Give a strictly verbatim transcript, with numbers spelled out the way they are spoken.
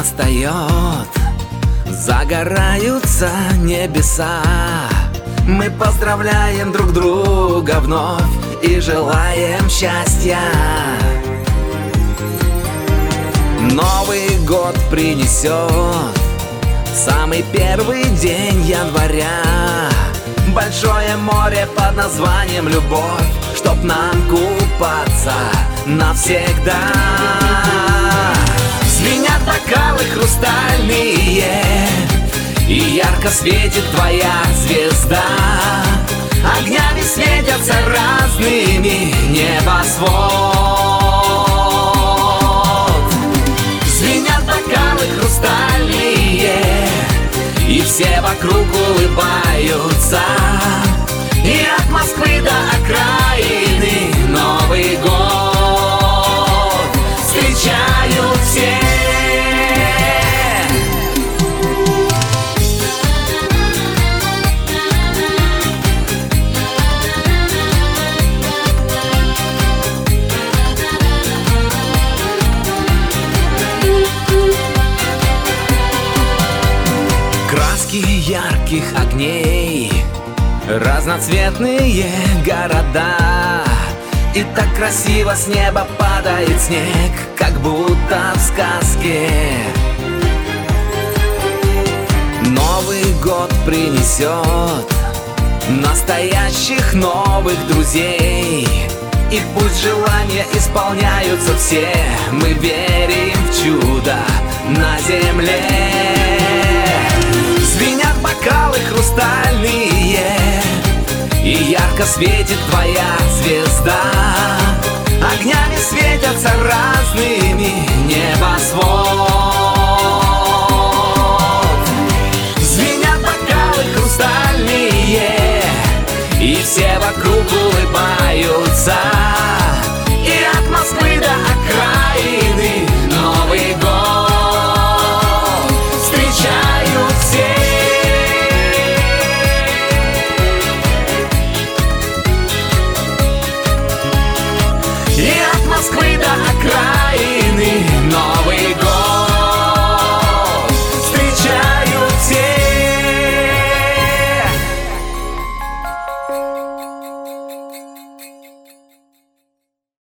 настает, загораются небеса. Мы поздравляем друг друга вновь и желаем счастья. Новый год принесет самый первый день января большое море под названием любовь, чтоб нам купаться навсегда. Звенят бокалы хрустальные, и ярко светит твоя звезда. Огнями светятся разными небосвод. Звенят бокалы хрустальные, и все вокруг улыбаются. И от Москвы до окраины Новый год встречают все. Краски ярких огней, разноцветные города. И так красиво с неба падает снег, как будто в сказке. Новый год принесет настоящих новых друзей. И пусть желания исполняются все, мы верим в чудо на земле. Звенят бокалы хрустальные, и ярко светит твоя звезда. Огнями